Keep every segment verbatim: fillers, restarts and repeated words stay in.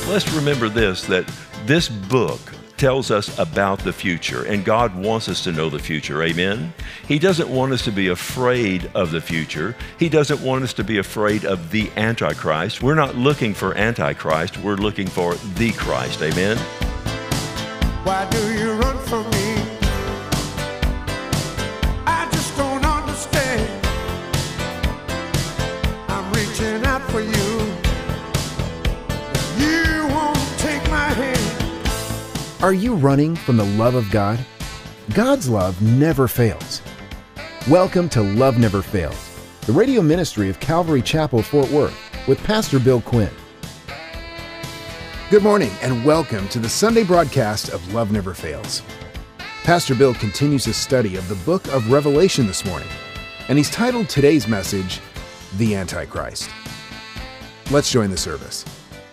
Let's remember this, that this book tells us about the future, and God wants us to know the future. Amen? He doesn't want us to be afraid of the future. He doesn't want us to be afraid of the Antichrist. We're not looking for Antichrist. We're looking for the Christ. Amen? Why do you run from me? I just don't understand. I'm reaching out for you. You won't take my hand. Are you running from the love of God? God's love never fails. Welcome to Love Never Fails, the radio ministry of Calvary Chapel, Fort Worth, with Pastor Bill Quinn. Good morning and welcome to the Sunday broadcast of Love Never Fails. Pastor Bill continues his study of the book of Revelation this morning, and he's titled today's message, The Antichrist. Let's join the service.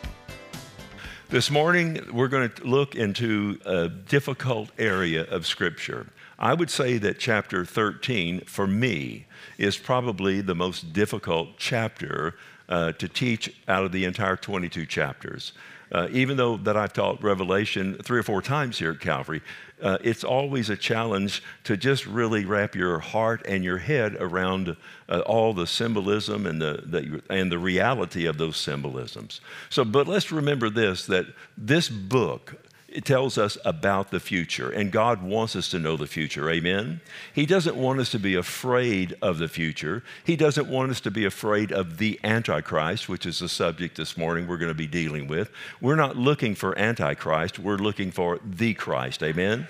This morning, we're going to look into a difficult area of Scripture. I would say that chapter thirteen, for me, is probably the most difficult chapter uh, to teach out of the entire twenty-two chapters. Uh, even though that I've taught Revelation three or four times here at Calvary, uh, it's always a challenge to just really wrap your heart and your head around uh, all the symbolism and the, the and the reality of those symbolisms. So, but let's remember this, that this book, it tells us about the future, and God wants us to know the future. Amen? He doesn't want us to be afraid of the future. He doesn't want us to be afraid of the Antichrist, which is the subject this morning we're going to be dealing with. We're not looking for Antichrist. We're looking for the Christ. Amen?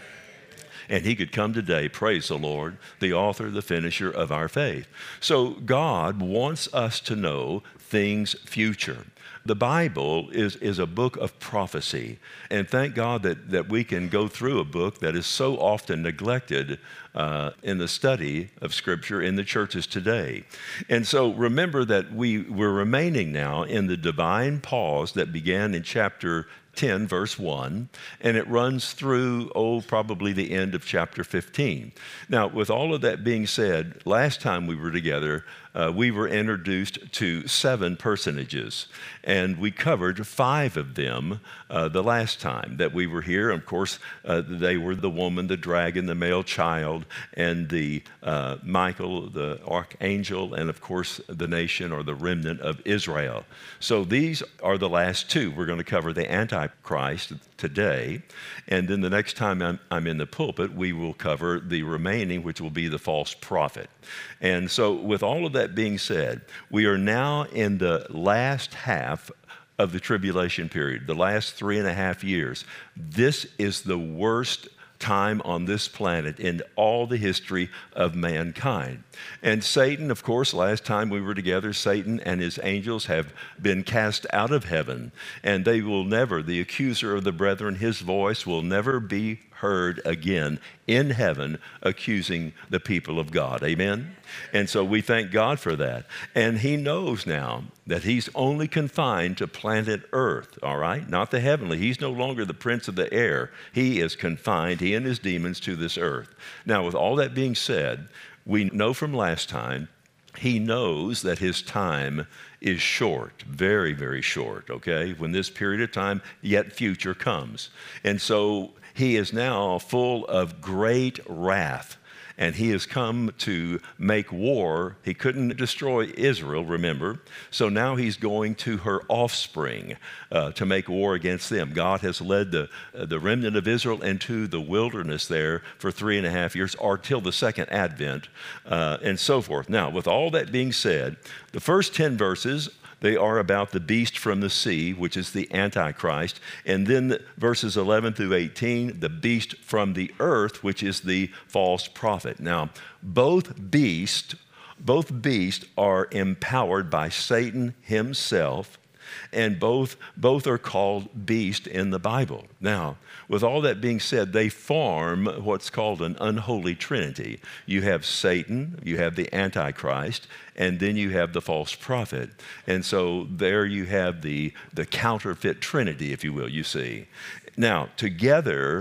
And he could come today, praise the Lord, the author, the finisher of our faith. So God wants us to know things future. The Bible is, is a book of prophecy, and thank God that, that we can go through a book that is so often neglected uh, in the study of Scripture in the churches today. And so remember that we, we're remaining now in the divine pause that began in chapter ten, verse one, and it runs through, oh, probably the end of chapter fifteen. Now, with all of that being said, last time we were together, Uh, we were introduced to seven personages, and we covered five of them uh, the last time that we were here. Of course, uh, they were the woman, the dragon, the male child, and the uh, Michael, the archangel, and of course, the nation or the remnant of Israel. So these are the last two. We're going to cover the Antichrist today, and then the next time I'm, I'm in the pulpit, we will cover the remaining, which will be the false prophet. And so with all of that being said, we are now in the last half of the tribulation period, the last three and a half years. This is the worst time on this planet in all the history of mankind. And Satan, of course, last time we were together, Satan and his angels have been cast out of heaven, and they will never, the accuser of the brethren, his voice will never be heard again in heaven accusing the people of God. Amen? And so we thank God for that. And he knows now that he's only confined to planet Earth, all right? Not the heavenly. He's no longer the prince of the air. He is confined, he and his demons, to this earth. Now, with all that being said, we know from last time, he knows that his time is short, very, very short, okay? When this period of time, yet future, comes. And so he is now full of great wrath, and he has come to make war. He couldn't destroy Israel, remember, so now he's going to her offspring uh, to make war against them. God has led the, uh, the remnant of Israel into the wilderness there for three and a half years, or till the second advent, uh, and so forth. Now, with all that being said, the first ten verses, they are about the beast from the sea, which is the Antichrist. And then verses eleven through eighteen, the beast from the earth, which is the false prophet. Now, both beasts, both beasts are empowered by Satan himself, and both, both are called beast in the Bible. Now, with all that being said, they form what's called an unholy trinity. You have Satan, you have the Antichrist, and then you have the false prophet. And so there you have the, the counterfeit trinity, if you will, you see. Now, together,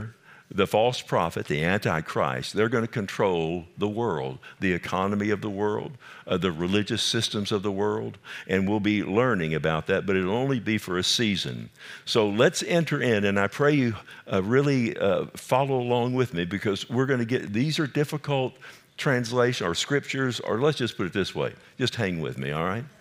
The false prophet, the Antichrist, they're going to control the world, the economy of the world, uh, the religious systems of the world, and we'll be learning about that, but it'll only be for a season. So let's enter in, and I pray you uh, really uh, follow along with me, because we're going to get, these are difficult translation or scriptures, or let's just put it this way, just hang with me, all right?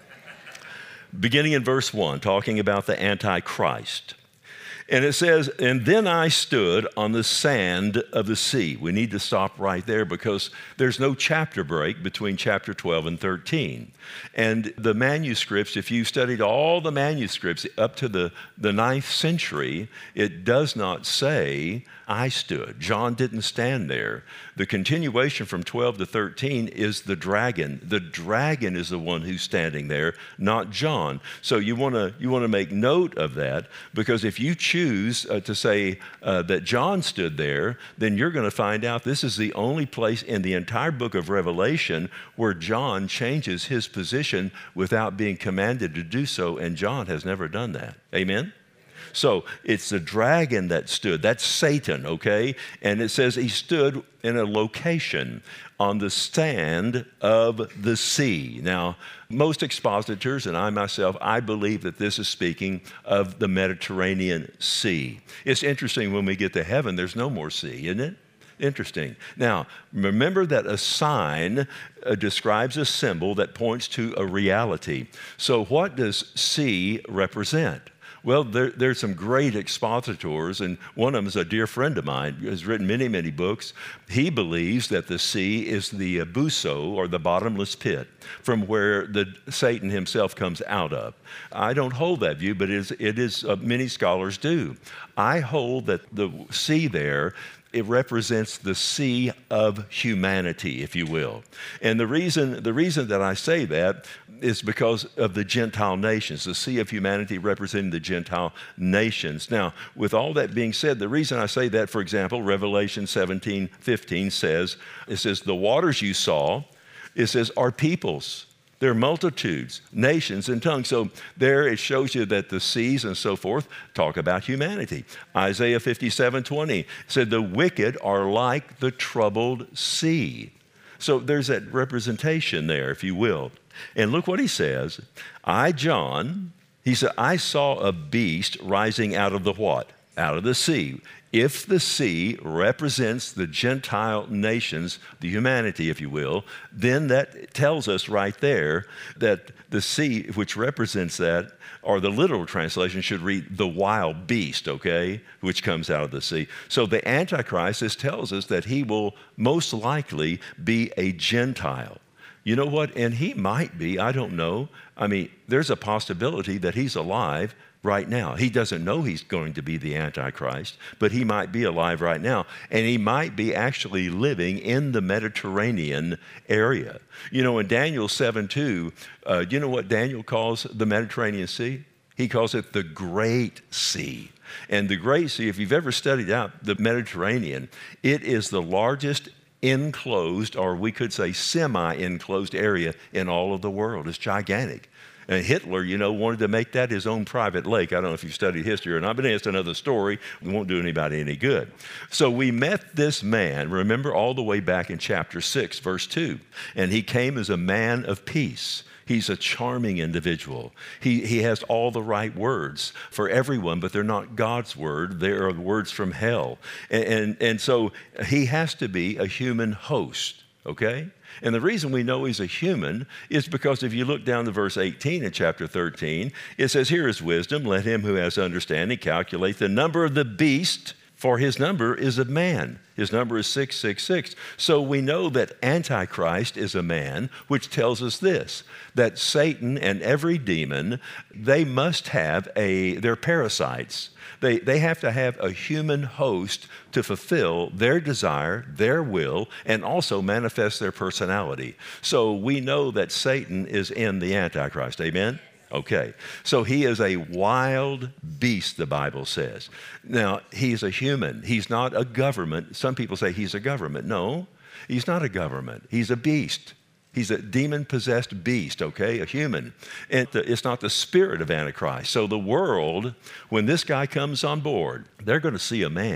Beginning in verse one, talking about the Antichrist. And it says, and then I stood on the sand of the sea. We need to stop right there, because there's no chapter break between chapter twelve and thirteen. And the manuscripts, if you studied all the manuscripts up to the, the ninth century, it does not say, I stood. John didn't stand there. The continuation from twelve to thirteen is the dragon. The dragon is the one who's standing there, not John. So you want to you want to make note of that, because if you choose uh, to say uh, that John stood there, then you're going to find out this is the only place in the entire book of Revelation where John changes his position without being commanded to do so, and John has never done that. Amen? So it's the dragon that stood. That's Satan, okay? And it says he stood in a location on the sand of the sea. Now, most expositors, and I myself, I believe that this is speaking of the Mediterranean Sea. It's interesting, when we get to heaven, there's no more sea, isn't it? Interesting. Now, remember that a sign uh, describes a symbol that points to a reality. So what does sea represent? Well, there, there's some great expositors, and one of them is a dear friend of mine who has written many, many books. He believes that the sea is the abuso, or the bottomless pit, from where the Satan himself comes out of. I don't hold that view, but it is, it is uh, many scholars do. I hold that the sea there, it represents the sea of humanity, if you will. And the reason, the reason that I say that is because of the Gentile nations, the sea of humanity representing the Gentile nations. Now, with all that being said, the reason I say that, for example, Revelation seventeen fifteen says, it says, the waters you saw, it says, are peoples. They're multitudes, nations, and tongues. So there it shows you that the seas and so forth talk about humanity. Isaiah fifty-seven twenty said, the wicked are like the troubled sea. So there's that representation there, if you will. And look what he says. I, John, he said, I saw a beast rising out of the what? Out of the sea. If the sea represents the Gentile nations, the humanity, if you will, then that tells us right there that the sea, which represents that, or the literal translation should read the wild beast, okay, which comes out of the sea. So the Antichrist, this tells us that he will most likely be a Gentile. You know what? And he might be, I don't know. I mean, there's a possibility that he's alive right now. He doesn't know he's going to be the Antichrist, but he might be alive right now. And he might be actually living in the Mediterranean area. You know, in Daniel seven two, uh, you know what Daniel calls the Mediterranean Sea? He calls it the Great Sea. And the Great Sea, if you've ever studied out the Mediterranean, it is the largest enclosed, or we could say semi-enclosed area in all of the world. It's gigantic. And Hitler, you know, wanted to make that his own private lake. I don't know if you've studied history or not, but it's another story. We won't do anybody any good. So we met this man, remember, all the way back in chapter six, verse two. And he came as a man of peace. He's a charming individual. He, he has all the right words for everyone, but they're not God's word. They are words from hell. And, and, and so he has to be a human host, okay? And the reason we know he's a human is because if you look down to verse eighteen in chapter thirteen, it says, here is wisdom. Let him who has understanding calculate the number of the beast, for his number is of man. His number is six six six. So we know that Antichrist is a man, which tells us this, that Satan and every demon, they must have a, they're parasites. They, they have to have a human host to fulfill their desire, their will, and also manifest their personality. So we know that Satan is in the Antichrist. Amen? Okay, so he is a wild beast, the Bible says. Now, he's a human. He's not a government. Some people say he's a government. No, he's not a government. He's a beast. He's a demon-possessed beast, okay, a human. And it's not the spirit of Antichrist. So the world, when this guy comes on board, they're going to see a man.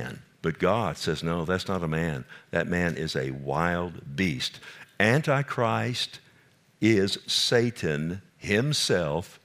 But God says, no, that's not a man. That man is a wild beast. Antichrist is Satan himself,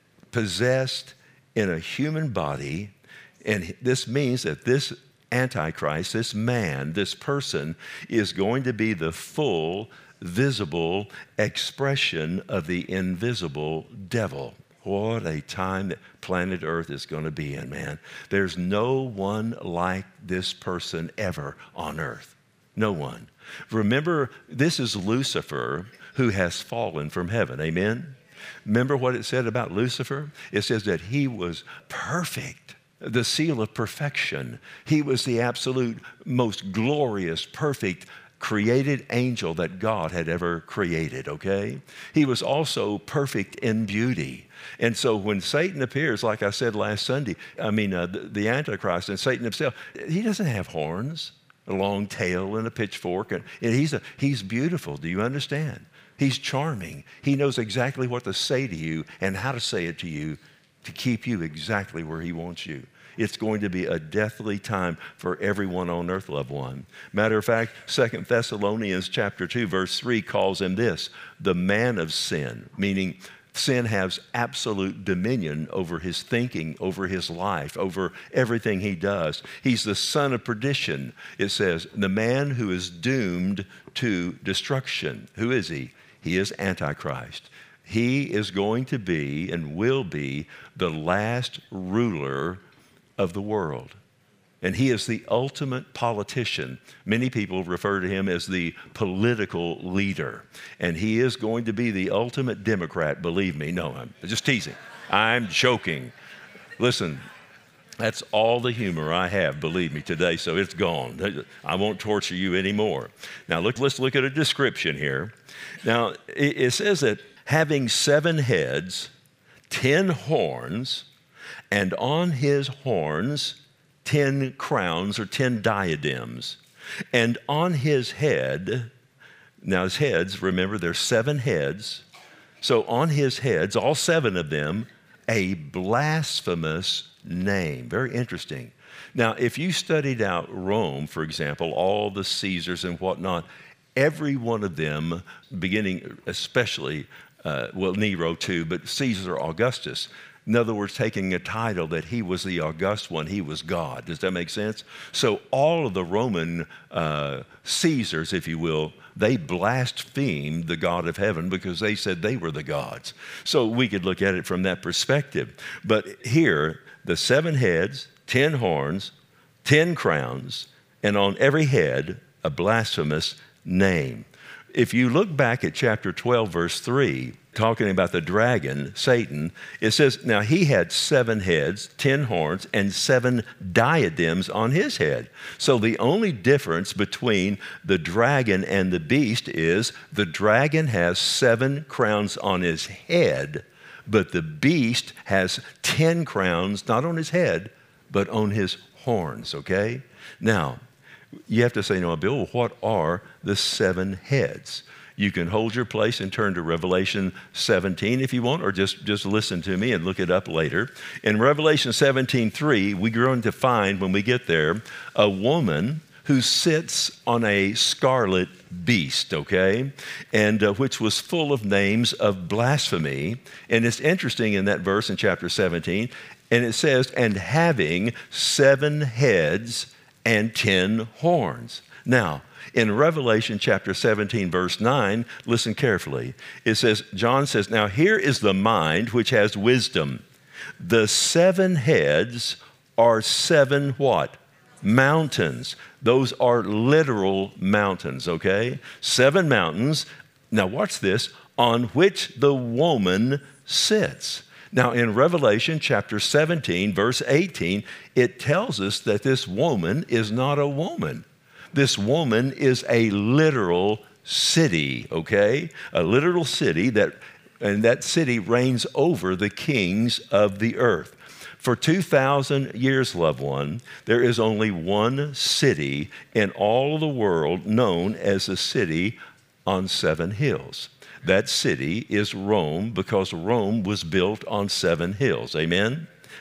possessed in a human body. And this means that this Antichrist, this man, this person, is going to be the full, visible expression of the invisible devil. What a time that planet Earth is going to be in, man. There's no one like this person ever on earth. No one. Remember, this is Lucifer who has fallen from heaven. Amen? Remember what it said about Lucifer? It says that he was perfect, the seal of perfection. He was the absolute most glorious, perfect, created angel that God had ever created, okay? He was also perfect in beauty. And so when Satan appears, like I said last Sunday, I mean, uh, the, the Antichrist and Satan himself, he doesn't have horns, a long tail and a pitchfork. And, and he's, a, he's beautiful. Do you understand? He's charming. He knows exactly what to say to you and how to say it to you to keep you exactly where he wants you. It's going to be a deathly time for everyone on earth, loved one. Matter of fact, Second Thessalonians chapter two, verse three calls him this, the man of sin, meaning sin has absolute dominion over his thinking, over his life, over everything he does. He's the son of perdition. It says, the man who is doomed to destruction. Who is he? He is Antichrist. He is going to be and will be the last ruler of the world. And he is the ultimate politician. Many people refer to him as the political leader. And he is going to be the ultimate Democrat, believe me. No, I'm just teasing. I'm joking. Listen, that's all the humor I have, believe me, today, so it's gone. I won't torture you anymore. Now, look, let's look at a description here. Now, it, it says that having seven heads, ten horns, and on his horns, ten crowns or ten diadems. And on his head, now his heads, remember there's seven heads. So on his heads, all seven of them, a blasphemous name. Very interesting. Now, if you studied out Rome, for example, all the Caesars and whatnot, every one of them, beginning especially, uh, well, Nero too, but Caesar Augustus, in other words, taking a title that he was the august one, he was God. Does that make sense? So all of the Roman uh, Caesars, if you will, they blasphemed the God of heaven because they said they were the gods. So we could look at it from that perspective. But here, the seven heads, ten horns, ten crowns, and on every head, a blasphemous name. If you look back at chapter twelve, verse three, talking about the dragon, Satan, it says, now he had seven heads, ten horns, and seven diadems on his head. So the only difference between the dragon and the beast is the dragon has seven crowns on his head, but the beast has ten crowns, not on his head, but on his horns, okay? Now, you have to say, no, Bill, what are the seven heads? You can hold your place and turn to Revelation seventeen if you want, or just, just listen to me and look it up later. In Revelation seventeen three, we're going to find, when we get there, a woman who sits on a scarlet beast, okay, and uh, which was full of names of blasphemy. And it's interesting in that verse in chapter seventeen, and it says, and having seven heads and ten horns. Now, in Revelation chapter seventeen, verse nine, listen carefully. It says, John says, now here is the mind which has wisdom. The seven heads are seven what? Mountains. Those are literal mountains, okay? Seven mountains. Now watch this, on which the woman sits. Now in Revelation chapter seventeen, verse eighteen, it tells us that this woman is not a woman. This woman is a literal city, okay? A literal city that, and that city reigns over the kings of the earth. For two thousand years, loved one, there is only one city in all of the world known as a city on seven hills. That city is Rome because Rome was built on seven hills. Amen?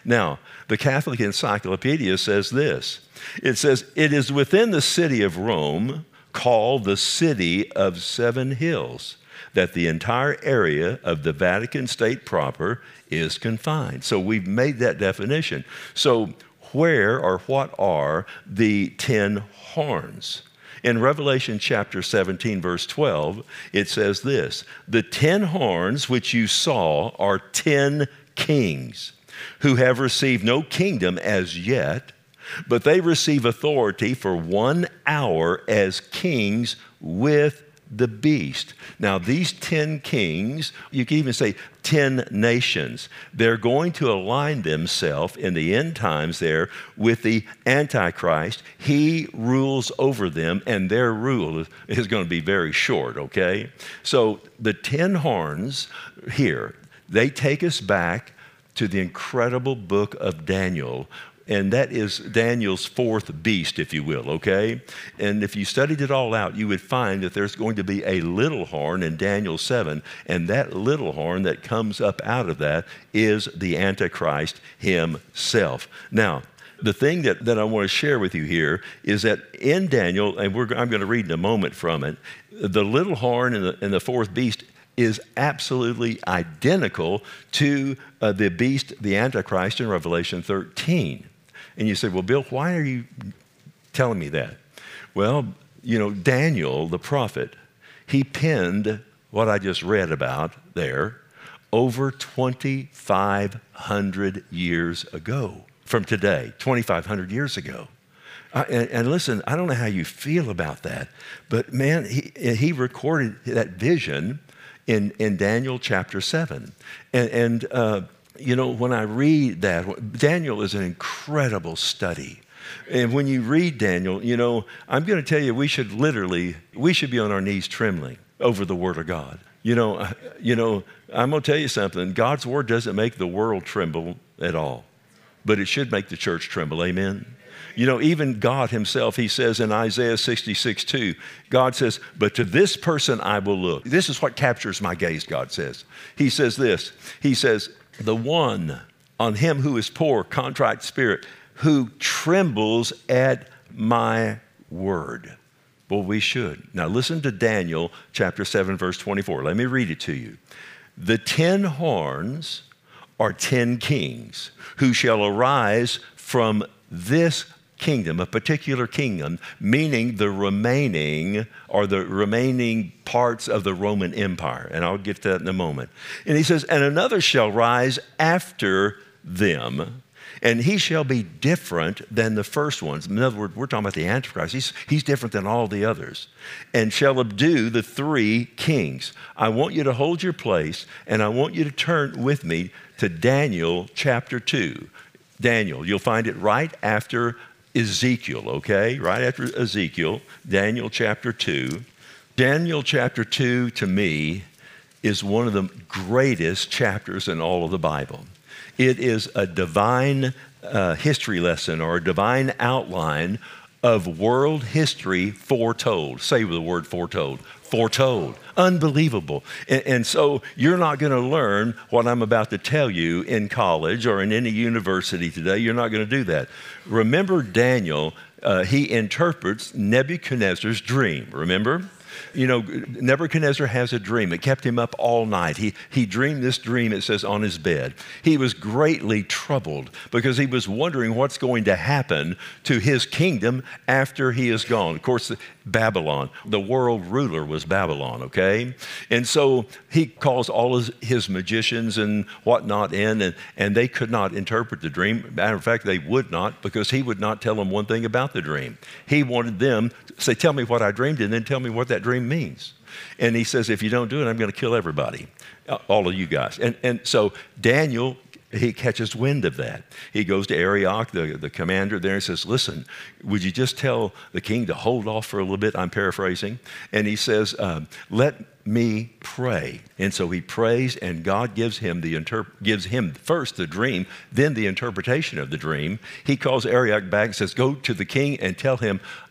Now, the Catholic Encyclopedia says this. It says, it is within the city of Rome, called the City of Seven Hills, that the entire area of the Vatican State proper is confined. So we've made that definition. So where or what are the ten horns? In Revelation chapter seventeen, verse twelve, it says this, the ten horns which you saw are ten kings who have received no kingdom as yet, but they receive authority for one hour as kings with the beast. Now, these ten kings, you can even say ten nations, they're going to align themselves in the end times there with the Antichrist. He rules over them, and their rule is going to be very short, okay? So the ten horns here, they take us back to the incredible book of Daniel, and that is Daniel's fourth beast, if you will, okay? And if you studied it all out, you would find that there's going to be a little horn in Daniel seven, and that little horn that comes up out of that is the Antichrist himself. Now, the thing that, that I want to share with you here is that in Daniel, and we're, I'm going to read in a moment from it, the little horn and the, and the fourth beast is absolutely identical to uh, the beast, the Antichrist in Revelation thirteen. And you say, well, Bill, why are you telling me that? Well, you know, Daniel, the prophet, he penned what I just read about there over twenty-five hundred years ago from today, twenty-five hundred years ago. Uh, and, and listen, I don't know how you feel about that, but man, he, he recorded that vision in, in Daniel chapter seven. And, and uh, you know, when I read that, Daniel is an incredible study. And when you read Daniel, you know, I'm going to tell you, we should literally, we should be on our knees trembling over the Word of God. You know, you know, I'm going to tell you something. God's Word doesn't make the world tremble at all, but it should make the church tremble. Amen. You know, even God himself, he says in Isaiah sixty-six two, God says, but to this person I will look. This is what captures my gaze, God says. He says this, he says, the one on him who is poor, contrite spirit, who trembles at my word. Well, we should. Now listen to Daniel chapter seven, verse twenty-four. Let me read it to you. The ten horns are ten kings who shall arise from this kingdom, a particular kingdom, meaning the remaining or the remaining parts of the Roman Empire. And I'll get to that in a moment. And he says, and another shall rise after them, and he shall be different than the first ones. In other words, we're talking about the Antichrist. He's, he's different than all the others. And shall subdue the three kings. I want you to hold your place, and I want you to turn with me to Daniel chapter two. Daniel, you'll find it right after Ezekiel, okay? Right after Ezekiel, Daniel chapter two. Daniel chapter two, to me, is one of the greatest chapters in all of the Bible. It is a divine uh, history lesson or a divine outline of world history foretold. Say the word foretold. Foretold. Unbelievable. And, and so you're not going to learn what I'm about to tell you in college or in any university today. You're not going to do that. Remember Daniel, uh, he interprets Nebuchadnezzar's dream. Remember? You know, Nebuchadnezzar has a dream. It kept him up all night. He, he dreamed this dream, it says, on his bed. He was greatly troubled because he was wondering what's going to happen to his kingdom after he is gone. Of course, Babylon, the world ruler was Babylon, okay? And so he calls all his, his magicians and whatnot in, and, and they could not interpret the dream. Matter of fact, they would not, because he would not tell them one thing about the dream. He wanted them to say, tell me what I dreamed, and then tell me what that dream means. And he says, if you don't do it, I'm going to kill everybody, all of you guys. And, and so Daniel, he catches wind of that. He goes to Arioch, the, the commander there, and says, listen, would you just tell the king to hold off for a little bit? I'm paraphrasing. And he says, um, let me pray. And so he prays, and God gives him the interp- gives him first the dream, then the interpretation of the dream. He calls Arioch back and says, go to the king and tell him,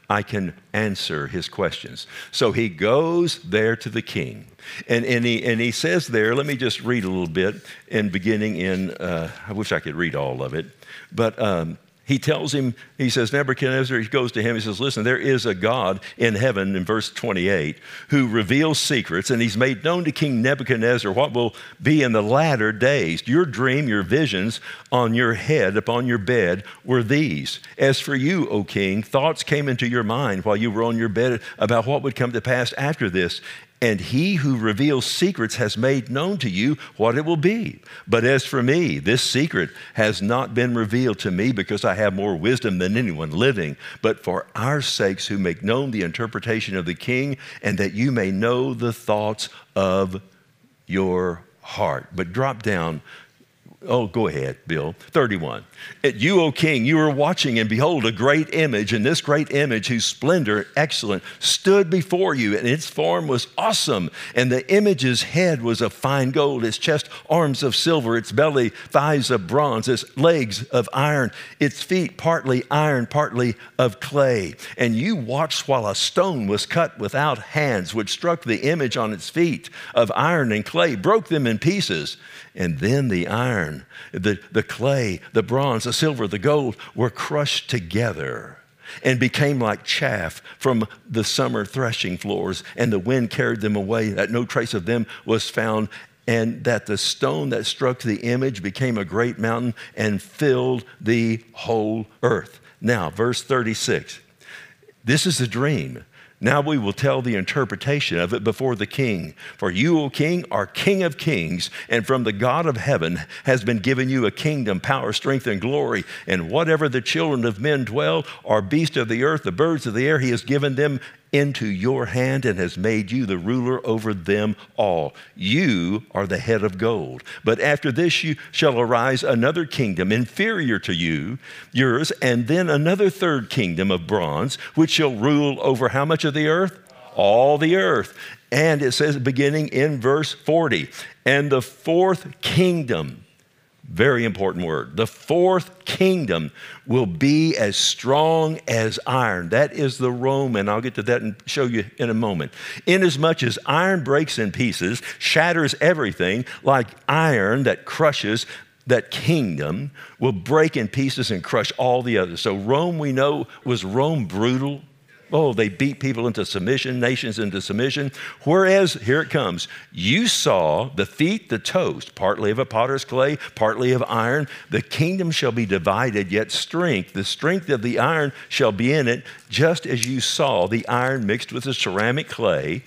I can answer his questions. So he goes there to the king. And, and, he, and he says there, let me just read a little bit, and beginning in, uh, I wish I could read all of it, but um, he tells him, he says, Nebuchadnezzar, he goes to him, he says, listen, there is a God in heaven, in verse twenty-eight, who reveals secrets, and he's made known to King Nebuchadnezzar what will be in the latter days. Your dream, your visions on your head, upon your bed, were these. As for you, O king, thoughts came into your mind while you were on your bed about what would come to pass after this. And he who reveals secrets has made known to you what it will be. But as for me, this secret has not been revealed to me because I have more wisdom than anyone living, but for our sakes who make known the interpretation of the king, and that you may know the thoughts of your heart. But drop down. Oh, go ahead, Bill. thirty-one. At you, O king, you were watching, and behold, a great image, and this great image, whose splendor, excellent, stood before you, and its form was awesome. And the image's head was of fine gold, its chest, arms of silver, its belly, thighs of bronze, its legs of iron, its feet partly iron, partly of clay. And you watched while a stone was cut without hands, which struck the image on its feet of iron and clay, broke them in pieces. And then the iron, the, the clay, the bronze, the silver, the gold were crushed together and became like chaff from the summer threshing floors, and the wind carried them away, that no trace of them was found, and that the stone that struck the image became a great mountain and filled the whole earth. Now, verse thirty-six. This is a dream. Now we will tell the interpretation of it before the king. For you, O king, are king of kings, and from the God of heaven has been given you a kingdom, power, strength, and glory. And whatever the children of men dwell, or beasts of the earth, the birds of the air, he has given them into your hand and has made you the ruler over them all. You are the head of gold. But after this you shall arise another kingdom inferior to you, yours, and then another third kingdom of bronze, which shall rule over how much of the earth? All the earth. And it says, beginning in verse forty, and the fourth kingdom, very important word. The fourth kingdom will be as strong as iron. That is the Roman. I'll get to that and show you in a moment. Inasmuch as iron breaks in pieces, shatters everything, like iron that crushes, that kingdom will break in pieces and crush all the others. So Rome, we know, was Rome brutal? Oh, they beat people into submission, nations into submission. Whereas, here it comes, you saw the feet, the toes, partly of a potter's clay, partly of iron. The kingdom shall be divided, yet strength, the strength of the iron shall be in it, just as you saw the iron mixed with the ceramic clay.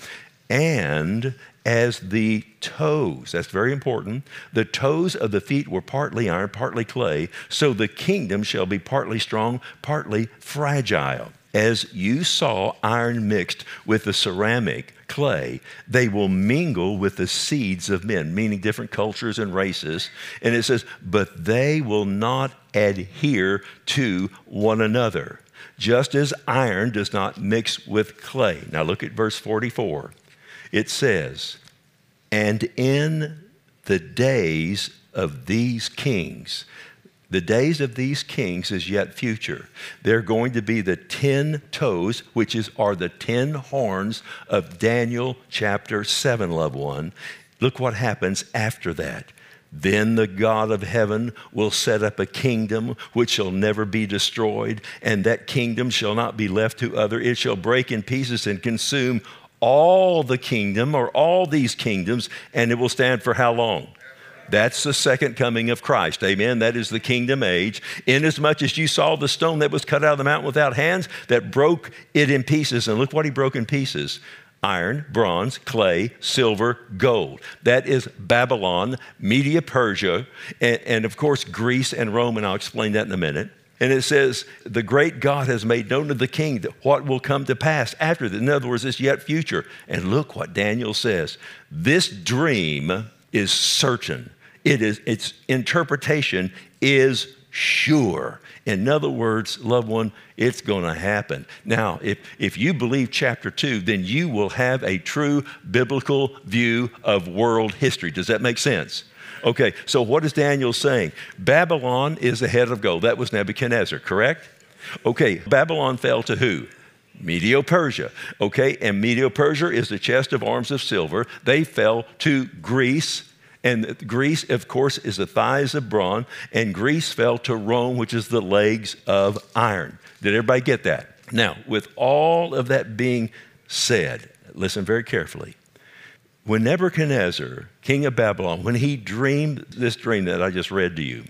And as the toes, that's very important, the toes of the feet were partly iron, partly clay, so the kingdom shall be partly strong, partly fragile. As you saw iron mixed with the ceramic clay, they will mingle with the seeds of men, meaning different cultures and races. And it says, but they will not adhere to one another, just as iron does not mix with clay. Now look at verse forty-four. It says, and in the days of these kings, the days of these kings is yet future. They're going to be the ten toes, which is are the ten horns of Daniel chapter seven, loved one. Look what happens after that. Then the God of heaven will set up a kingdom which shall never be destroyed, and that kingdom shall not be left to other. It shall break in pieces and consume all the kingdom, or all these kingdoms, and it will stand for how long? That's the second coming of Christ. Amen. That is the kingdom age. Inasmuch as you saw the stone that was cut out of the mountain without hands, that broke it in pieces. And look what he broke in pieces. Iron, bronze, clay, silver, gold. That is Babylon, Media Persia, and, and of course Greece and Rome, and I'll explain that in a minute. And it says, the great God has made known to the king what will come to pass after this. In other words, it's yet future. And look what Daniel says. This dream is certain. It is, its interpretation is sure. In other words, loved one, it's going to happen. Now, if, if you believe chapter two, then you will have a true biblical view of world history. Does that make sense? Okay, so what is Daniel saying? Babylon is the head of gold. That was Nebuchadnezzar, correct? Okay, Babylon fell to who? Medo-Persia, okay? And Medo-Persia is the chest of arms of silver. They fell to Greece, and Greece, of course, is the thighs of bronze, and Greece fell to Rome, which is the legs of iron. Did everybody get that? Now, with all of that being said, listen very carefully. When Nebuchadnezzar, king of Babylon, when he dreamed this dream that I just read to you,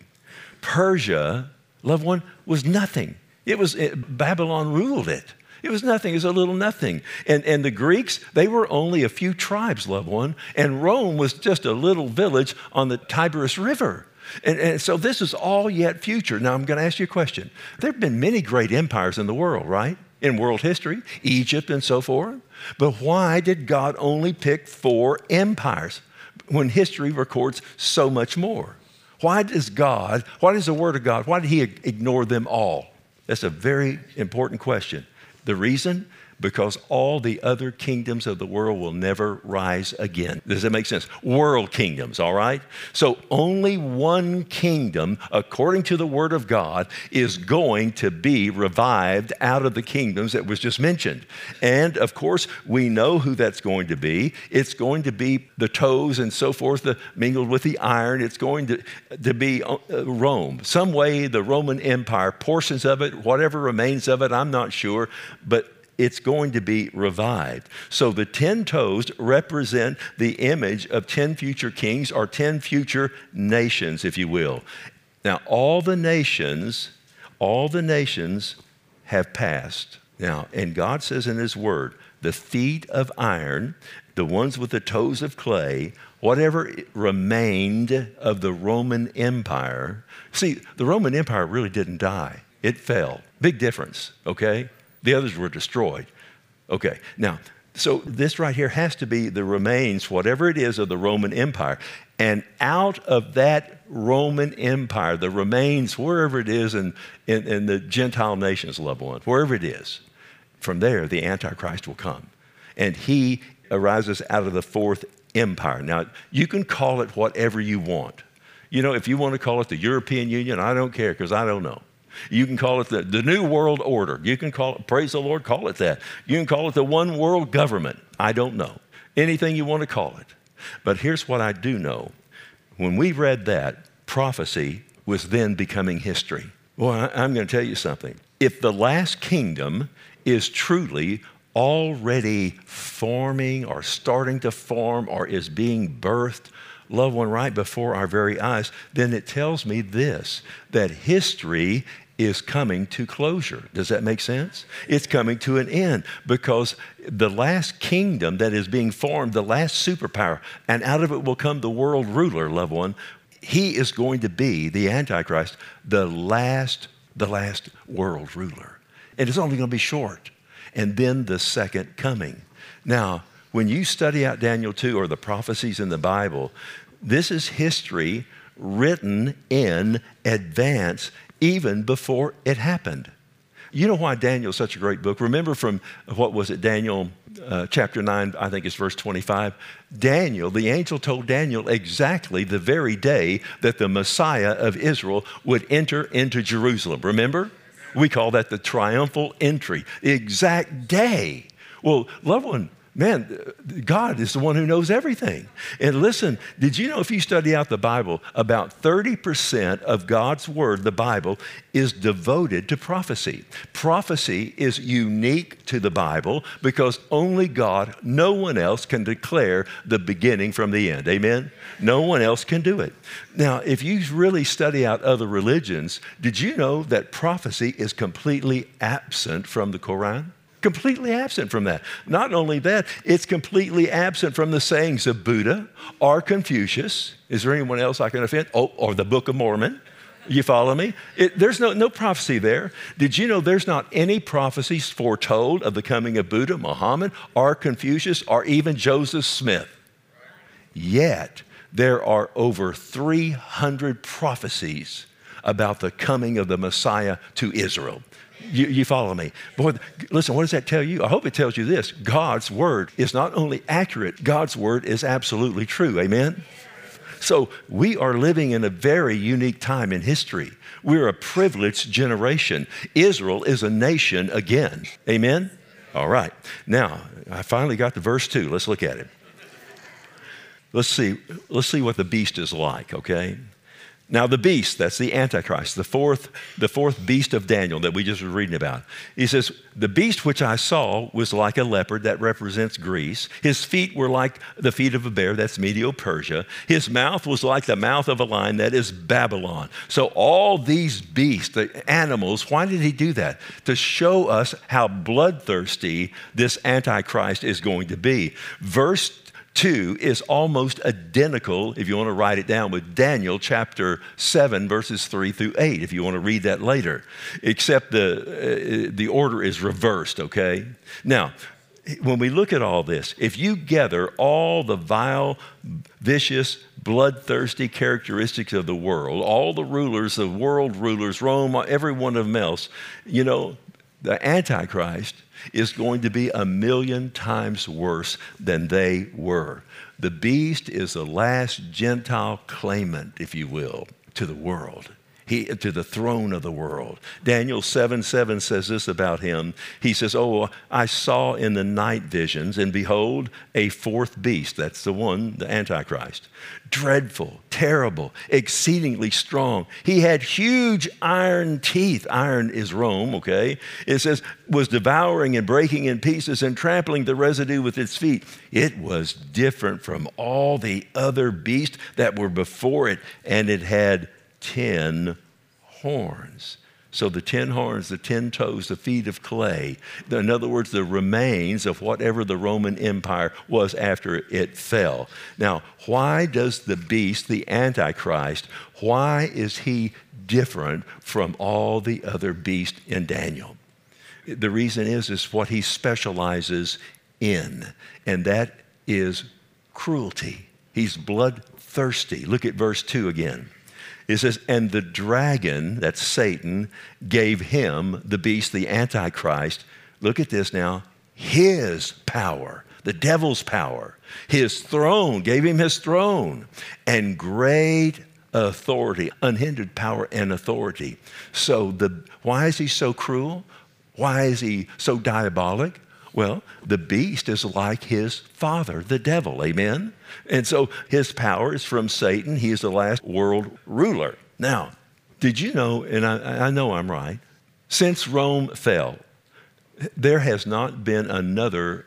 Persia, loved one, was nothing. It was, it, Babylon ruled it. It was nothing. It was a little nothing. And, and the Greeks, they were only a few tribes, loved one. And Rome was just a little village on the Tigris River. And, and so this is all yet future. Now, I'm going to ask you a question. There have been many great empires in the world, right? In world history, Egypt and so forth. But why did God only pick four empires when history records so much more? Why does God, why does the Word of God, why did He ignore them all? That's a very important question. The reason? Because all the other kingdoms of the world will never rise again. Does that make sense? World kingdoms, all right? So only one kingdom, according to the Word of God, is going to be revived out of the kingdoms that was just mentioned. And of course, we know who that's going to be. It's going to be the toes and so forth, the, mingled with the iron. It's going to, to be uh, Rome. Some way the Roman Empire, portions of it, whatever remains of it, I'm not sure, but it's going to be revived. So the ten toes represent the image of ten future kings or ten future nations, if you will. Now, all the nations, all the nations have passed. Now, and God says in His Word, the feet of iron, the ones with the toes of clay, whatever remained of the Roman Empire. See, the Roman Empire really didn't die. It fell. Big difference, okay? The others were destroyed. Okay, now, so this right here has to be the remains, whatever it is, of the Roman Empire. And out of that Roman Empire, the remains, wherever it is in, in, in the Gentile nations, loved one, wherever it is, from there, the Antichrist will come. And he arises out of the fourth empire. Now, you can call it whatever you want. You know, if you want to call it the European Union, I don't care, because I don't know. You can call it the, the New World Order. You can call it, praise the Lord, call it that. You can call it the one world government. I don't know. Anything you want to call it. But here's what I do know. When we read that, prophecy was then becoming history. Well, I, I'm going to tell you something. If the last kingdom is truly already forming or starting to form or is being birthed, loved one, right before our very eyes, then it tells me this, that history is coming to closure. Does that make sense? It's coming to an end because the last kingdom that is being formed, the last superpower, and out of it will come the world ruler, loved one. He is going to be, the Antichrist, the last, the last world ruler. And it's only going to be short. And then the second coming. Now, when you study out Daniel two or the prophecies in the Bible, this is history written in advance even before it happened. You know why Daniel is such a great book? Remember from, what was it, Daniel uh, chapter nine, I think it's verse twenty-five. Daniel, the angel told Daniel exactly the very day that the Messiah of Israel would enter into Jerusalem. Remember? We call that the triumphal entry, the exact day. Well, loved one, man, God is the one who knows everything. And listen, did you know if you study out the Bible, about thirty percent of God's Word, the Bible, is devoted to prophecy. Prophecy is unique to the Bible because only God, no one else can declare the beginning from the end. Amen? No one else can do it. Now, if you really study out other religions, did you know that prophecy is completely absent from the Quran? Completely absent from that. Not only that, it's completely absent from the sayings of Buddha or Confucius. Is there anyone else I can offend? Oh, or the Book of Mormon. You follow me? It, there's no, no prophecy there. Did you know there's not any prophecies foretold of the coming of Buddha, Muhammad, or Confucius, or even Joseph Smith? Yet, there are over three hundred prophecies about the coming of the Messiah to Israel. You, you follow me? Boy, listen, what does that tell you? I hope it tells you this. God's Word is not only accurate, God's Word is absolutely true. Amen? So we are living in a very unique time in history. We're a privileged generation. Israel is a nation again. Amen? All right. Now, I finally got to verse two. Let's look at it. Let's see, let's see what the beast is like, okay? Now the beast, that's the Antichrist, the fourth, the fourth beast of Daniel that we just were reading about. He says, the beast which I saw was like a leopard, that represents Greece. His feet were like the feet of a bear, that's Medo-Persia. His mouth was like the mouth of a lion, that is Babylon. So all these beasts, the animals, why did he do that? To show us how bloodthirsty this Antichrist is going to be. Verse two is almost identical, if you want to write it down, with Daniel chapter seven, verses three through eight, if you want to read that later, except the, uh, the order is reversed, okay? Now, when we look at all this, if you gather all the vile, vicious, bloodthirsty characteristics of the world, all the rulers, the world rulers, Rome, every one of them else, you know, the Antichrist is going to be a million times worse than they were. The beast is the last Gentile claimant, if you will, to the world, he, to the throne of the world. Daniel seven seven says this about him. He says, oh, I saw in the night visions, and behold, a fourth beast. That's the one, the Antichrist. Dreadful, terrible, exceedingly strong. He had huge iron teeth. Iron is Rome, okay? It says, was devouring and breaking in pieces and trampling the residue with its feet. It was different from all the other beasts that were before it, and it had ten horns. So the ten horns, the ten toes, the feet of clay. In other words, the remains of whatever the Roman Empire was after it fell. Now, why does the beast, the Antichrist, why is he different from all the other beasts in Daniel? The reason is, is what he specializes in, and that is cruelty. He's bloodthirsty. Look at verse two again. It says, and the dragon, that's Satan, gave him, the beast, the Antichrist, look at this now, his power, the devil's power, his throne, gave him his throne, and great authority, unhindered power and authority. So the why is he so cruel? Why is he so diabolic? Well, the beast is like his father, the devil, amen? And so his power is from Satan. He is the last world ruler. Now, did you know, and I, I know I'm right, since Rome fell, there has not been another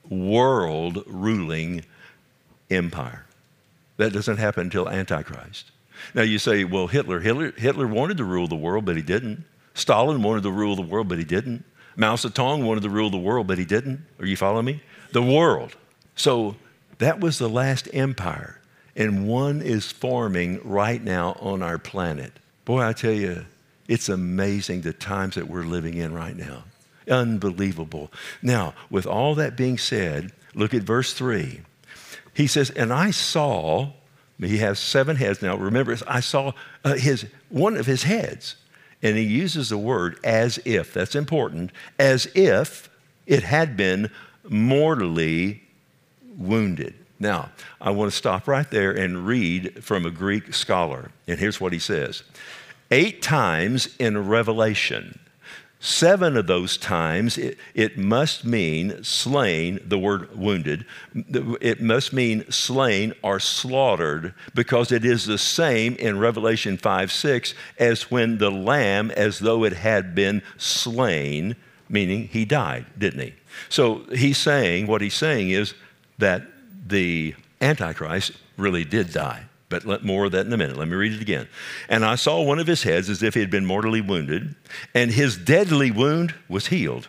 world ruling empire. That doesn't happen until Antichrist. Now you say, well, Hitler, Hitler, Hitler wanted to rule the world, but he didn't. Stalin wanted to rule the world, but he didn't. Mao Zedong wanted to rule the world, but he didn't. Are you following me? The world. So that was the last empire, and one is forming right now on our planet. Boy, I tell you, it's amazing the times that we're living in right now. Unbelievable. Now, with all that being said, look at verse three. He says, and I saw, he has seven heads now. Remember, I saw uh, his one of his heads. And he uses the word as if, that's important, as if it had been mortally wounded. Now, I want to stop right there and read from a Greek scholar. And here's what he says. Eight times in Revelation, seven of those times it, it must mean slain, the word wounded, it must mean slain or slaughtered, because it is the same in Revelation five six as when the lamb, as though it had been slain, meaning he died, didn't he? So he's saying, what he's saying is that the Antichrist really did die. But let more of that in a minute. Let me read it again. And I saw one of his heads as if he had been mortally wounded, and his deadly wound was healed.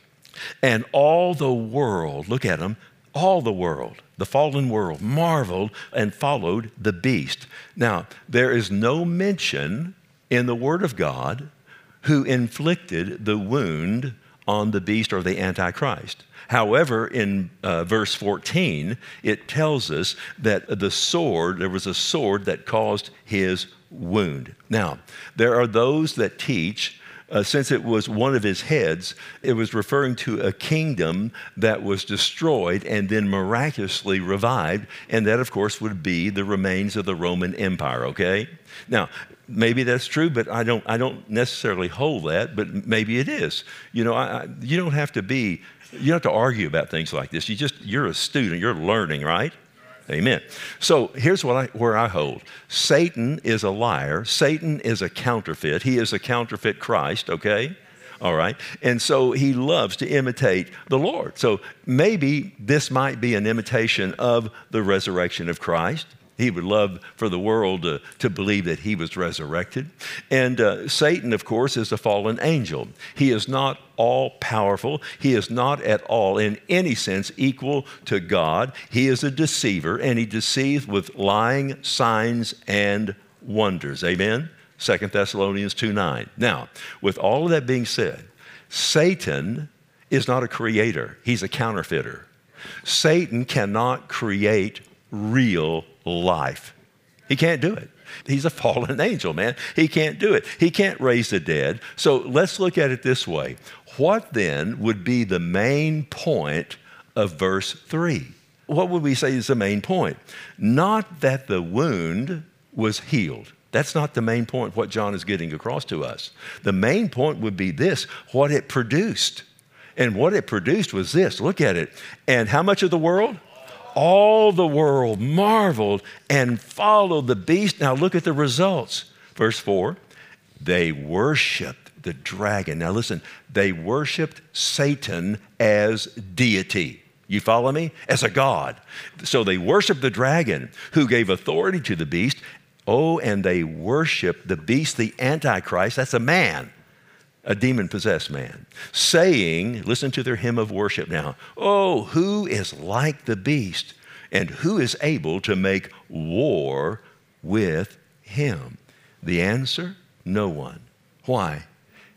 And all the world, look at him, all the world, the fallen world, marveled and followed the beast. Now, there is no mention in the Word of God who inflicted the wound on the beast or the Antichrist. However, in uh, verse fourteen, it tells us that the sword, there was a sword that caused his wound. Now, there are those that teach Uh, since it was one of his heads, it was referring to a kingdom that was destroyed and then miraculously revived, and that, of course, would be the remains of the Roman Empire, okay? Now, maybe that's true, but I don't, I don't necessarily hold that, but maybe it is. You know, I, I, you don't have to be, you don't have to argue about things like this. You just, you're a student, you're learning, right? Amen. So here's what I, where I hold. Satan is a liar. Satan is a counterfeit. He is a counterfeit Christ, okay? All right. And so he loves to imitate the Lord. So maybe this might be an imitation of the resurrection of Christ. He would love for the world to, to believe that he was resurrected. And uh, Satan, of course, is a fallen angel. He is not all-powerful. He is not at all, in any sense, equal to God. He is a deceiver, and he deceives with lying signs and wonders. Amen? Second Thessalonians two nine. Now, with all of that being said, Satan is not a creator. He's a counterfeiter. Satan cannot create real life. He can't do it. He's a fallen angel, man. He can't do it. He can't raise the dead. So let's look at it this way. What then would be the main point of verse three? What would we say is the main point? Not that the wound was healed. That's not the main point, what John is getting across to us. The main point would be this, what it produced. And what it produced was this. Look at it. And how much of the world? All the world marveled and followed the beast. Now look at the results. Verse four, they worshiped the dragon. Now listen, they worshiped Satan as deity. You follow me? As a god. So they worshiped the dragon who gave authority to the beast. Oh, and they worshiped the beast, the Antichrist. That's a man. A demon-possessed man, saying, listen to their hymn of worship now, oh, who is like the beast, and who is able to make war with him? The answer, no one. Why?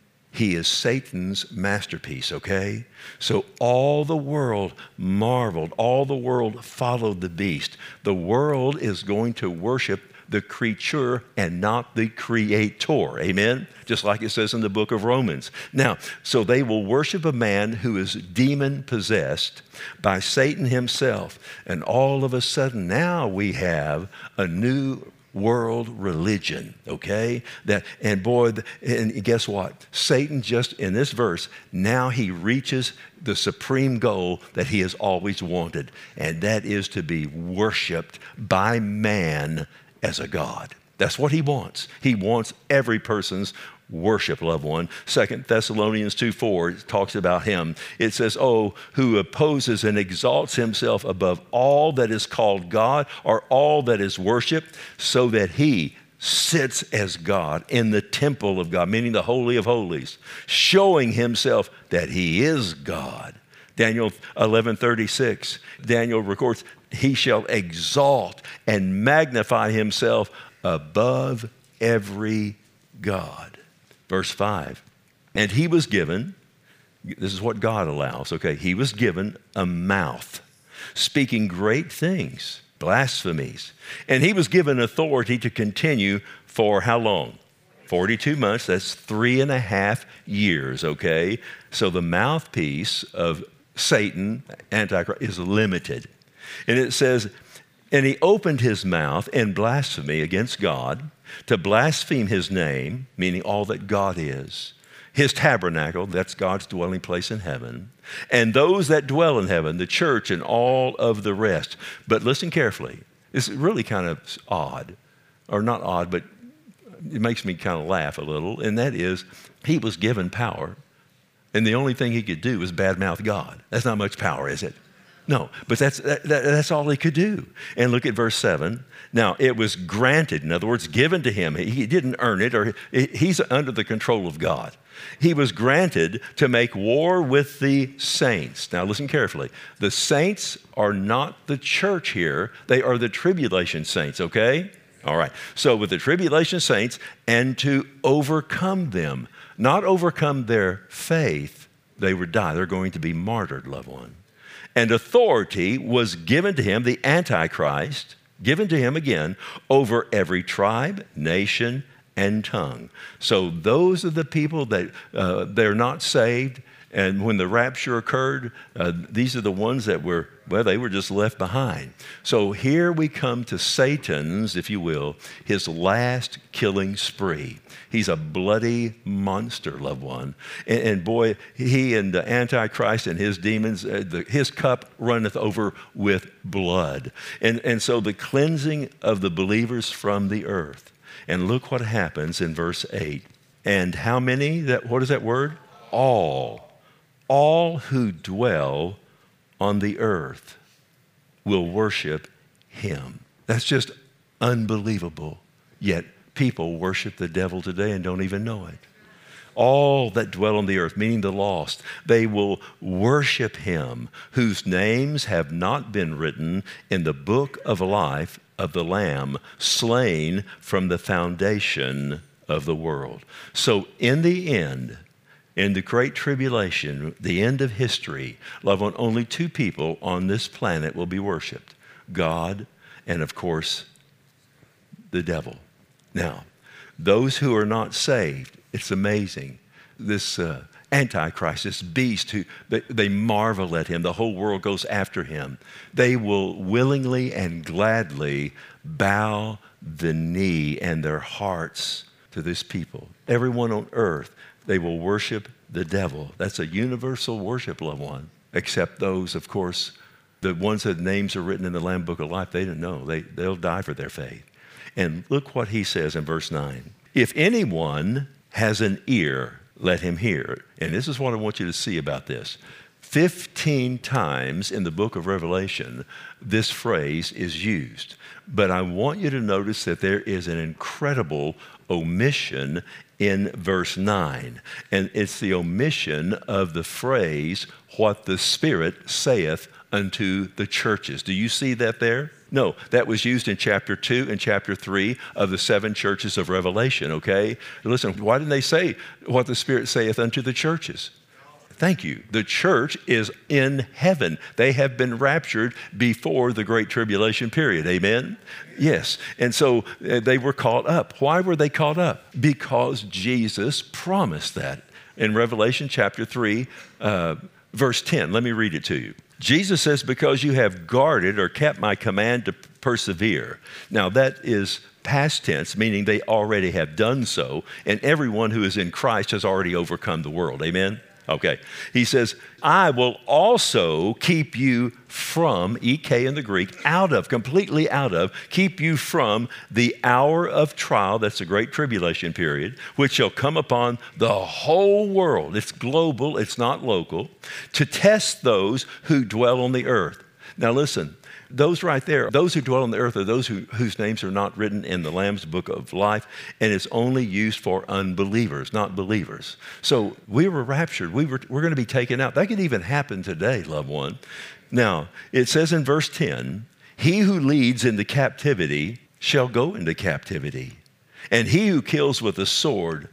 He is Satan's masterpiece, okay? So all the world marveled, all the world followed the beast. The world is going to worship the creature and not the creator. Amen? Just like it says in the book of Romans. Now, so they will worship a man who is demon-possessed by Satan himself. And all of a sudden, now we have a new world religion, okay? That, and boy, and guess what? Satan just, in this verse, now he reaches the supreme goal that he has always wanted, and that is to be worshiped by man as a God. That's what he wants. He wants every person's worship, loved one. Second Thessalonians two four talks about him. It says, oh, who opposes and exalts himself above all that is called God or all that is worshiped, so that he sits as God in the temple of God, meaning the Holy of Holies, showing himself that he is God. Daniel eleven thirty-six, Daniel records, he shall exalt and magnify himself above every God. Verse five, and he was given, this is what God allows, okay? He was given a mouth, speaking great things, blasphemies. And he was given authority to continue for how long? forty-two months, that's three and a half years, okay? So the mouthpiece of Satan, Antichrist, is limited. And it says, and he opened his mouth in blasphemy against God, to blaspheme his name, meaning all that God is, his tabernacle, that's God's dwelling place in heaven, and those that dwell in heaven, the church and all of the rest. But listen carefully. It's really kind of odd, or not odd, but it makes me kind of laugh a little, and that is he was given power, and the only thing he could do was badmouth God. That's not much power, is it? No, but that's, that, that's all he could do. And look at verse seven. Now, it was granted, in other words, given to him. He didn't earn it, or he's under the control of God. He was granted to make war with the saints. Now, listen carefully. The saints are not the church here. They are the tribulation saints, okay? All right. So with the tribulation saints, and to overcome them, not overcome their faith, they would die. They're going to be martyred, loved one. And authority was given to him, the Antichrist, given to him again, over every tribe, nation, and tongue. So those are the people that uh, they're not saved. And when the rapture occurred, uh, these are the ones that were, well, they were just left behind. So here we come to Satan's, if you will, his last killing spree. He's a bloody monster, loved one. And, and boy, he and the Antichrist and his demons, uh, the, his cup runneth over with blood. And, and so the cleansing of the believers from the earth. And look what happens in verse eight. And how many, that, what is that word? All. All who dwell on the earth will worship him. That's just unbelievable. Yet people worship the devil today and don't even know it. All that dwell on the earth, meaning the lost, they will worship him, whose names have not been written in the book of life of the Lamb, slain from the foundation of the world. So in the end, in the Great Tribulation, the end of history, loved one, only two people on this planet will be worshiped. God and, of course, the devil. Now, those who are not saved, it's amazing. This uh, Antichrist, this beast, who they, they marvel at him. The whole world goes after him. They will willingly and gladly bow the knee and their hearts to this people. Everyone on earth, they will worship the devil. That's a universal worship, loved one. Except those, of course, the ones that names are written in the Lamb Book of Life, they didn't know. They, they'll die for their faith. And look what he says in verse nine. If anyone has an ear, let him hear. And this is what I want you to see about this. Fifteen times in the book of Revelation, this phrase is used. But I want you to notice that there is an incredible omission in verse nine. And it's the omission of the phrase, what the Spirit saith unto the churches. Do you see that there? No, that was used in chapter two and chapter three of the seven churches of Revelation, okay? Listen, why didn't they say what the Spirit saith unto the churches? Thank you. The church is in heaven. They have been raptured before the Great Tribulation period. Amen? Yes. And so uh, they were caught up. Why were they caught up? Because Jesus promised that. In Revelation chapter three, uh, verse ten, let me read it to you. Jesus says, because you have guarded or kept my command to persevere. Now that is past tense, meaning they already have done so, and everyone who is in Christ has already overcome the world. Amen? Okay. He says, I will also keep you from, E K in the Greek, out of, completely out of, keep you from the hour of trial, that's the Great Tribulation period, which shall come upon the whole world. It's global, it's not local, to test those who dwell on the earth. Now listen, those right there, those who dwell on the earth are those who, whose names are not written in the Lamb's Book of Life, and it's only used for unbelievers, not believers. So we were raptured. We were, we're going to be taken out. That could even happen today, loved one. Now, it says in verse ten, he who leads into captivity shall go into captivity, and he who kills with a sword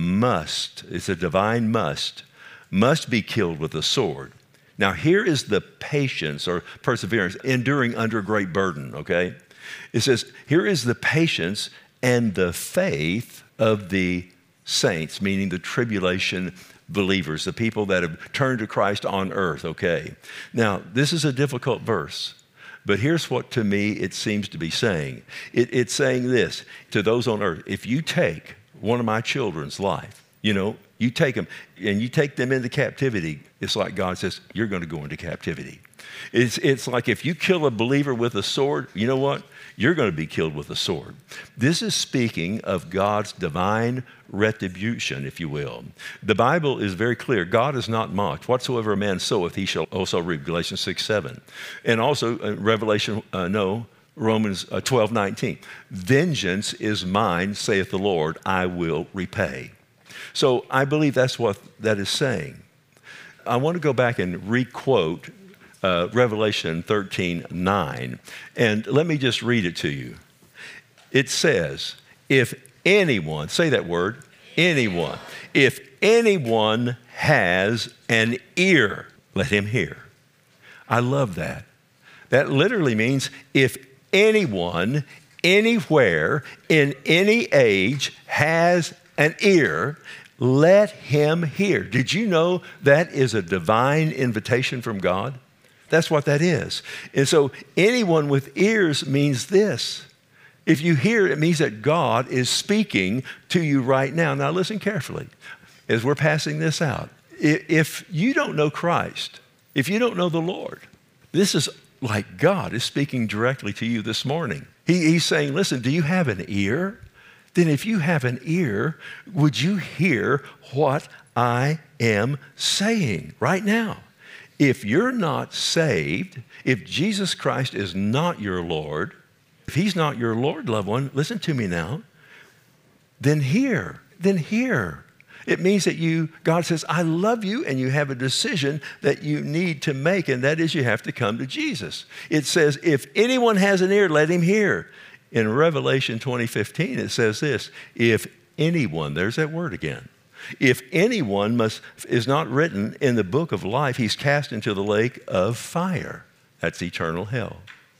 must, it's a divine must, must be killed with a sword. Now, here is the patience or perseverance, enduring under great burden, okay? It says, here is the patience and the faith of the saints, meaning the tribulation believers, the people that have turned to Christ on earth, okay? Now, this is a difficult verse, but here's what to me it seems to be saying. It, it's saying this to those on earth: if you take one of my children's life, you know, you take them and you take them into captivity, it's like God says, you're going to go into captivity. It's, it's like if you kill a believer with a sword, you know what? You're going to be killed with a sword. This is speaking of God's divine retribution, if you will. The Bible is very clear. God is not mocked. Whatsoever a man soweth, he shall also reap. Galatians six seven. And also uh, Revelation, uh, no, Romans uh, twelve nineteen. Vengeance is mine, saith the Lord, I will repay. So I believe that's what that is saying. I want to go back and re-quote uh, Revelation thirteen nine. And let me just read it to you. It says, if anyone, say that word, anyone, if anyone has an ear, let him hear. I love that. That literally means if anyone anywhere, in any age, has an ear, let him hear. Did you know that is a divine invitation from God? That's what that is. And so anyone with ears means this. If you hear, it means that God is speaking to you right now. Now listen carefully as we're passing this out. If you don't know Christ, if you don't know the Lord, this is like God is speaking directly to you this morning. He, he's saying, listen, do you have an ear? Then if you have an ear, would you hear what I am saying right now? If you're not saved, if Jesus Christ is not your Lord, if he's not your Lord, loved one, listen to me now, then hear, then hear. It means that you, God says, I love you, and you have a decision that you need to make, and that is you have to come to Jesus. It says, if anyone has an ear, let him hear. In Revelation twenty fifteen, it says this, if anyone, there's that word again, if anyone must, is not written in the book of life, he's cast into the lake of fire. That's eternal hell.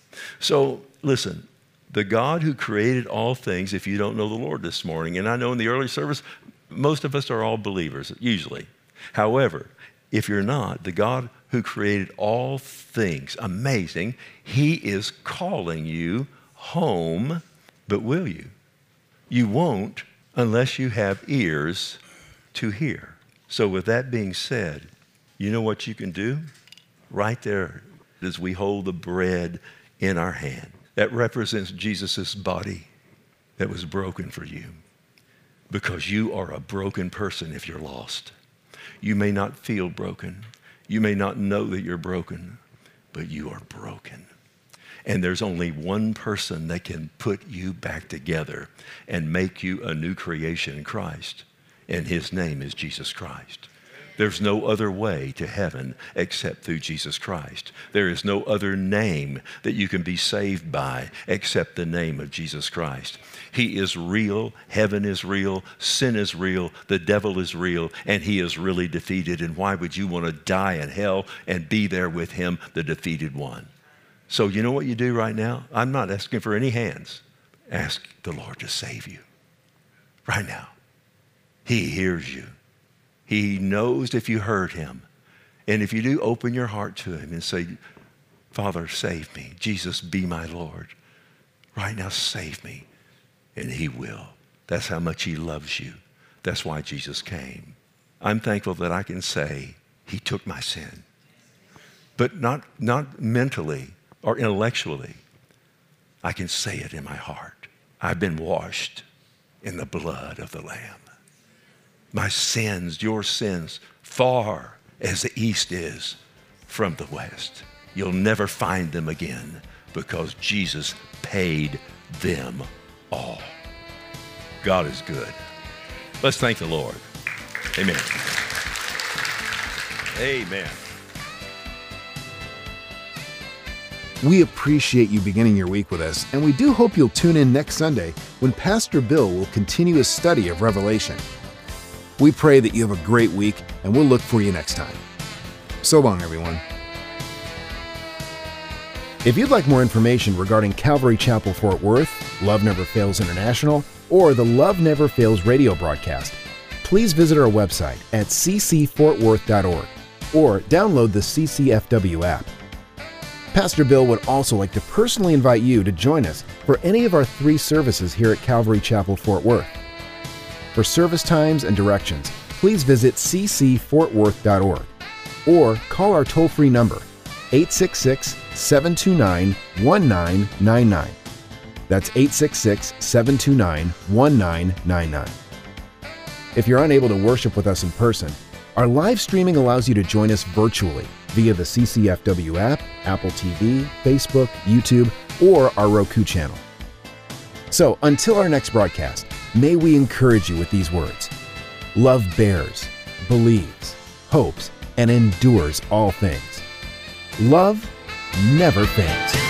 So listen, the God who created all things, if you don't know the Lord this morning, and I know in the early service, most of us are all believers, usually. However, if you're not, the God who created all things, amazing, he is calling you home, but will you? You won't unless you have ears to hear. So with that being said, you know what you can do? Right there, as we hold the bread in our hand, that represents Jesus' body that was broken for you. Because you are a broken person if you're lost. You may not feel broken. You may not know that you're broken, but you are broken. And there's only one person that can put you back together and make you a new creation in Christ. And his name is Jesus Christ. There's no other way to heaven except through Jesus Christ. There is no other name that you can be saved by except the name of Jesus Christ. He is real, heaven is real, sin is real, the devil is real, and he is really defeated. And why would you want to die in hell and be there with him, the defeated one? So you know what you do right now? I'm not asking for any hands. Ask the Lord to save you right now. He hears you. He knows if you hurt him. And if you do, open your heart to him and say, Father, save me. Jesus, be my Lord. Right now, save me. And he will. That's how much he loves you. That's why Jesus came. I'm thankful that I can say he took my sin. But not, not mentally or intellectually. I can say it in my heart. I've been washed in the blood of the Lamb. My sins, your sins, far as the east is from the west. You'll never find them again because Jesus paid them all. God is good. Let's thank the Lord. Amen. Amen. We appreciate you beginning your week with us, and we do hope you'll tune in next Sunday when Pastor Bill will continue his study of Revelation. We pray that you have a great week, and we'll look for you next time. So long, everyone. If you'd like more information regarding Calvary Chapel Fort Worth, Love Never Fails International, or the Love Never Fails radio broadcast, please visit our website at c c fort worth dot org or download the C C F W app. Pastor Bill would also like to personally invite you to join us for any of our three services here at Calvary Chapel Fort Worth. For service times and directions, please visit c c fort worth dot org or call our toll-free number, eight six six, seven two nine, one nine nine nine. That's eight six six, seven two nine, one nine nine nine. If you're unable to worship with us in person, our live streaming allows you to join us virtually via the C C F W app, Apple T V, Facebook, YouTube, or our Roku channel. So until our next broadcast, may we encourage you with these words. Love bears, believes, hopes, and endures all things. Love never fails.